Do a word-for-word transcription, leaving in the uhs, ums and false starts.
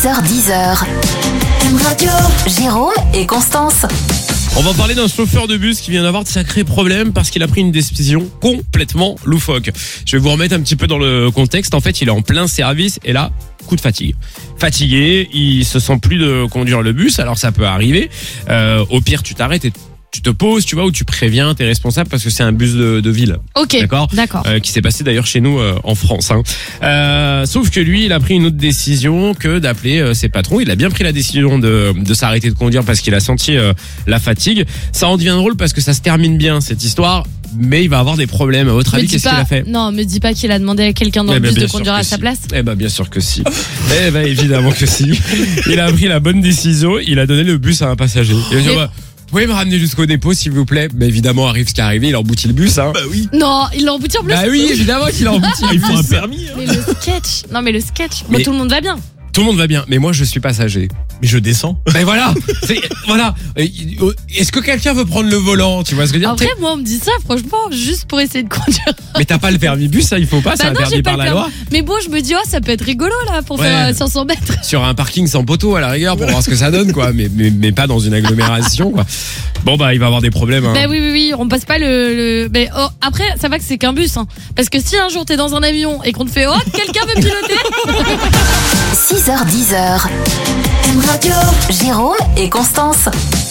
six heures dix. M Radio. Jérôme et Constance. On va parler d'un chauffeur de bus qui vient d'avoir de sacrés problèmes parce qu'il a pris une décision complètement loufoque. Je vais vous remettre un petit peu dans le contexte. En fait, il est en plein service et là, coup de fatigue. Fatigué, il se sent plus de conduire le bus, alors ça peut arriver. Euh, au pire, tu t'arrêtes et tu te poses, tu vois, ou tu préviens tes responsables parce que c'est un bus de, de ville. Ok, d'accord, d'accord. Euh, qui s'est passé d'ailleurs chez nous euh, en France. Hein. Euh, sauf que lui, il a pris une autre décision que d'appeler euh, ses patrons. Il a bien pris la décision de, de s'arrêter de conduire parce qu'il a senti euh, la fatigue. Ça en devient drôle parce que ça se termine bien cette histoire, mais il va avoir des problèmes. À votre Me avis, dis qu'est-ce pas- qu'il a fait? Non, me dis pas qu'il a demandé à quelqu'un dans Eh le ben, bus bien de sûr conduire que à sa si. place. Eh ben bien sûr que si. Eh ben évidemment que si. Il a pris la bonne décision. Il a donné le bus à un passager. Il a dit Mais- bah, vous pouvez me ramener jusqu'au dépôt s'il vous plaît. Mais évidemment arrive ce qui est arrivé. Il a embouti le bus. Hein. Bah oui. Non, il l'a embouti en plus. Bah oui, évidemment qu'il a embouti le Il faut un bus. permis. hein. Mais le sketch. Non, mais le sketch. Bon, Mais- tout le monde va bien. Tout le monde va bien, mais moi je suis passager. Mais je descends. Ben voilà, c'est, voilà. Est-ce que quelqu'un veut prendre le volant? Tu vois ce que je veux En dire? vrai, moi, on me dit ça, franchement, juste pour essayer de conduire. Mais t'as pas le permis bus, ça il faut pas, c'est Bah non, interdit j'ai pas par le la permis. loi. Mais bon, je me dis, oh, ça peut être rigolo, là, pour Ouais. faire euh, cinq cents mètres. Sur un parking sans poteau à la rigueur pour voir ce que ça donne quoi, mais mais, mais pas dans une agglomération quoi. Bon bah il va avoir des problèmes. Hein. Bah oui, oui, oui, on passe pas le. le... Mais oh, après, ça va que c'est qu'un bus, hein. Parce que si un jour t'es dans un avion et qu'on te fait, oh, quelqu'un veut piloter. six heures dix. M Radio. Jérôme et Constance.